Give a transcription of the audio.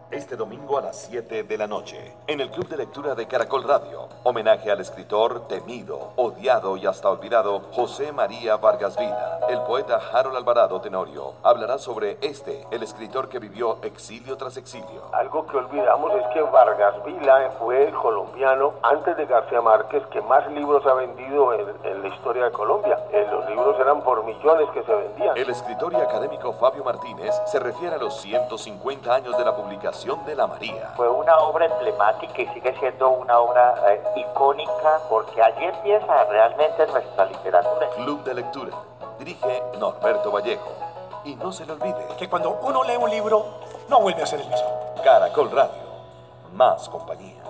Este domingo a las 7 de la noche, en el Club de Lectura de Caracol Radio, homenaje al escritor temido, odiado y hasta olvidado José María Vargas Vila. El poeta Harold Alvarado Tenorio hablará sobre el escritor que vivió exilio tras exilio. Algo que olvidamos es que Vargas Vila fue el colombiano, antes de García Márquez, que más libros ha vendido en la historia de Colombia. Los libros eran por millones que se vendían. El escritor y académico Fabio Martínez se refiere a los 150 años de la publicación de La María. Fue una obra emblemática y sigue siendo una obra icónica porque allí empieza realmente nuestra literatura. Club de Lectura. Dirige Norberto Vallejo. Y no se le olvide que cuando uno lee un libro no vuelve a ser el mismo. Caracol Radio. Más compañía.